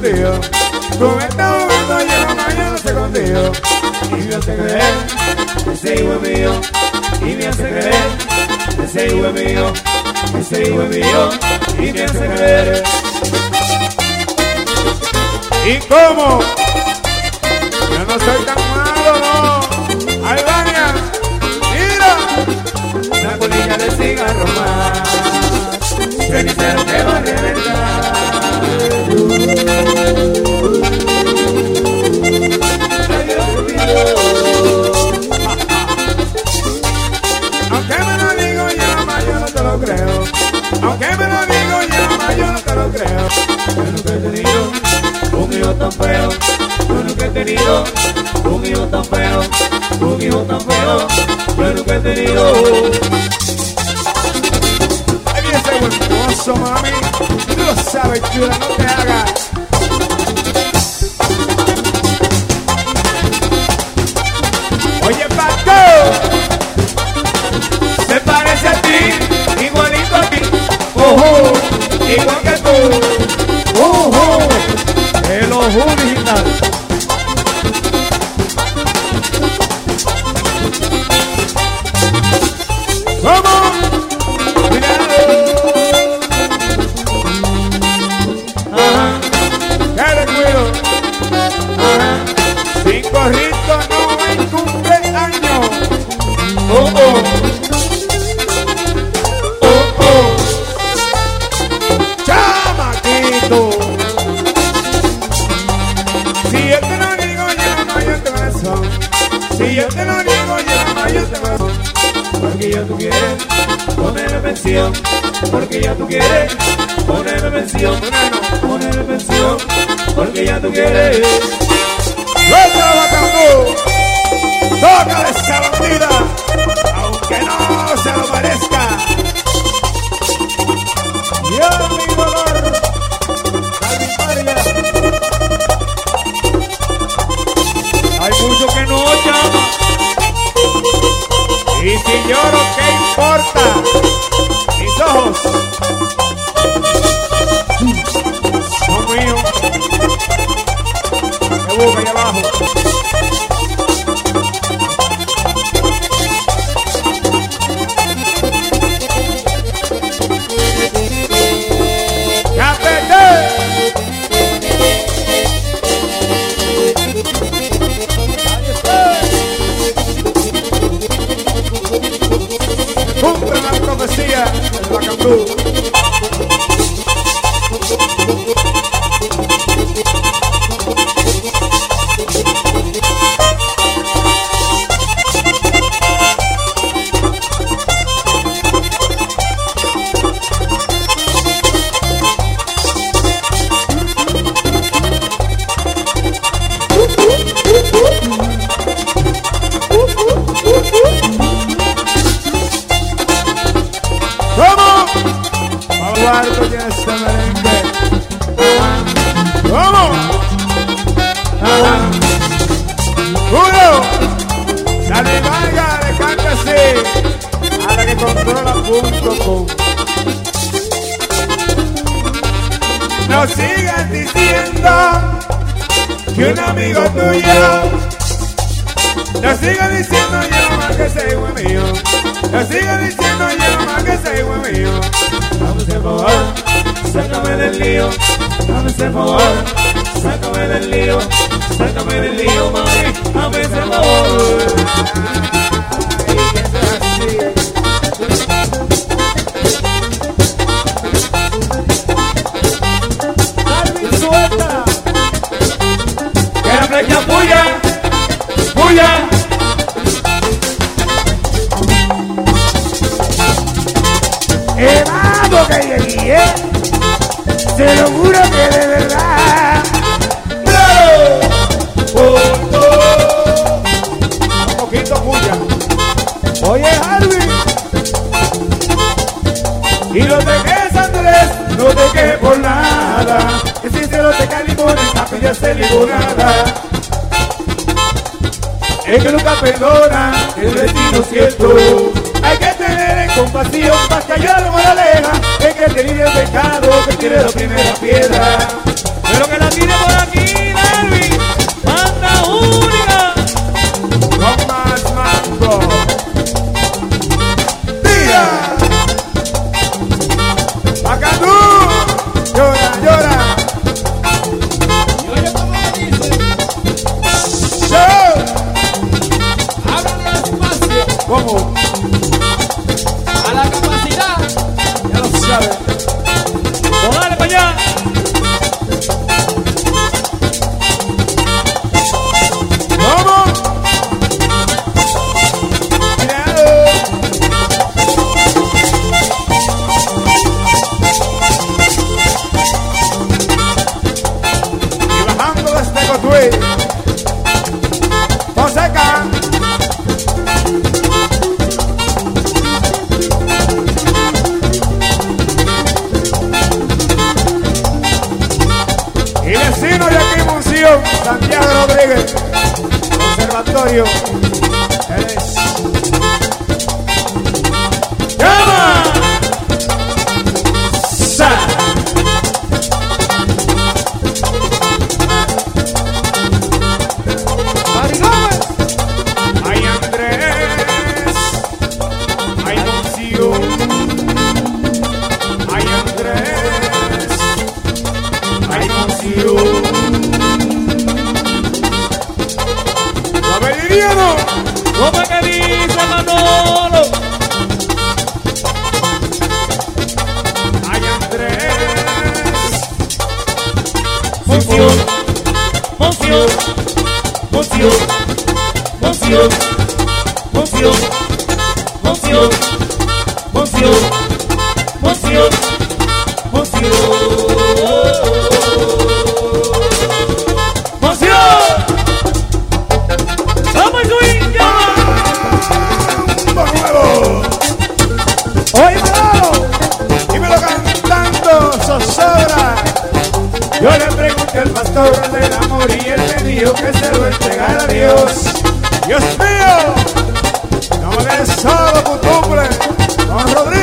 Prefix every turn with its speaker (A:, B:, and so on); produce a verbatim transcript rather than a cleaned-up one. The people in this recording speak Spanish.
A: contigo. Con esta momento lleva mañana se contigo. Y me hace creer, ese hijo es mío. Y me hace creer, ese hijo es mío. Ese hijo es mío. Y me hace creer. ¿Y cómo? Yo no soy tan malo, no. Albania, mira. Una colilla de cigarro más. Cenicero que va a reventar. Aunque me lo digo llama, yo no te lo creo. Aunque me lo digo llama, yo no te lo creo. Yo nunca he tenido un hijo tan feo. Yo nunca he tenido un hijo tan feo. Un hijo tan feo. Yo nunca he tenido. Ahí viene ese buen mozo, mami. Tú lo sabes, chula, no te hagas. Oye, Paco, se parece a ti, igualito a ti. Ojo, igual que tú. Ojo, el ojo original. ¡Vamos! Ajá, que le cuido. Ajá, sin corrito no hay cumpleaños. Oh, oh. Oh, oh. Chamaquito. Si yo te lo digo, llama yo te corazón. Si yo te lo digo, llama yo te corazón. Porque ya tú quieres ponerme pensión. Porque ya tú quieres ponerme pensión. Ponerme pensión. Porque ya tú quieres. ¡Suelta Bacambú! ¡Tócale esa bandida! Aunque no se lo merezca. ¡Dios mi dolor! Hay mucho que no llama. Y si lloro, ¿qué importa? Mis ojos son míos. Me busca ahí abajo. Cumple la profecía del Bacambú. Cuarto ya está merengue. ¿Cómo? Ajá. Uno. Dale, vaya, le canta así. A la que controla punto com. No sigas diciendo que un amigo tuyo. No sigas diciendo yo más que ese hijo es mío. No sigas diciendo yo más que ese hijo es mío. Dame ese favor, sácame del lío. Dame ese favor, sácame del lío. Sácame del lío, mami. Dame ese favor. Ay, que sea así. Darwin, suelta. Que la flecha puya, puya. Evado que llegué, se lo juro que de verdad. ¡Bravo! Oh, oh. Un poquito puya. Oye, Harvey. Y no te quejes, Andrés, no te quejes por nada. Que si se lo te cae limón, en café ya se limonada. Es que nunca perdona el destino cierto. Hay que tener en compasión para callar la moraleja. Es que te libre el pecado que tiene la primera piedra. Pero que la tire Santorio. Él es. ¡Llama! ¡Sa! ¡Mari Gómez! ¡Ay, Andrés! ¡Ay, Monción! ¡Ay, Andrés! ¡Ay, Monción!
B: ¿Cómo es que dice Manolo?
A: Ay, Andrés.
B: Monción, Monción, Monción, Monción, Monción, Monción, Monción, Monción, Monción.
A: Yo le pregunté al pastor del amor y él me dijo que se lo entregara a Dios. Dios mío, no me dejes solo, costumbre. Don Rodrigo.